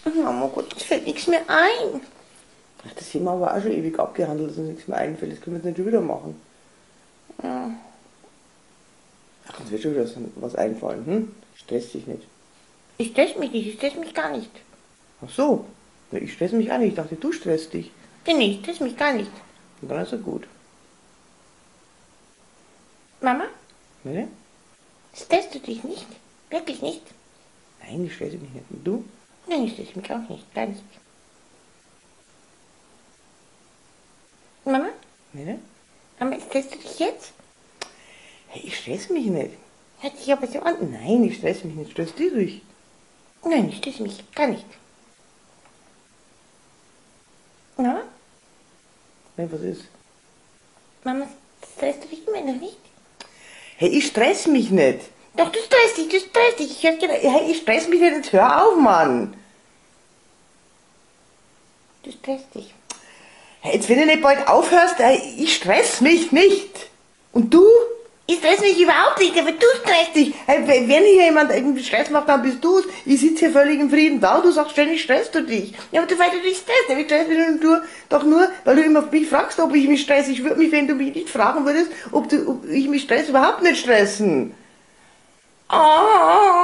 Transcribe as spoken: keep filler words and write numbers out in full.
Mama, Gott, es fällt nichts mehr ein. Ach, das Thema haben wir auch schon ewig abgehandelt, dass uns nichts mehr einfällt. Das können wir jetzt nicht schon wieder machen. Ja. Ach, uns wird schon wieder was einfallen, hm? Stress dich nicht. Ich stress mich nicht, ich stress mich gar nicht. Ach so. Na, ich stress mich auch nicht. Ich dachte, du stresst dich. Nee, nee, ich stress mich gar nicht. Und dann ist er gut. Mama, Ne? stresst du dich nicht? Wirklich nicht? Nein, ich stresse mich nicht. Und du? Nein, ich stress mich auch nicht, gar nicht. Mama, Ne? Mama, stresst du dich jetzt? Hey, ich stress mich nicht. Hört sich aber so an. Nein, ich stress mich nicht. Stress dich dich. Nein, ich stress mich gar nicht. Mama, Nein, was ist? Mama, stresst du dich immer noch nicht? Hey, ich stress mich nicht. Doch, du stresst dich, du stresst dich. Ich hör genau. Hey, ich stress mich nicht. Jetzt hör auf, Mann. Du stresst dich. Hey, jetzt, wenn du nicht bald aufhörst, hey, ich stress mich nicht. Und du? Ich stress mich überhaupt nicht, aber du stresst dich. Hey, wenn hier jemand irgendwie Stress macht, dann bist du's. Ich sitze hier völlig im Frieden da und du sagst ständig, stresst du dich. Ja, aber du, weil du dich stresst. Ja, ich stress mich nicht nur, doch nur, weil du immer mich fragst, ob ich mich stresse. Ich würde mich, wenn du mich nicht fragen würdest, ob, du, ob ich mich stress, überhaupt nicht stressen. Oh.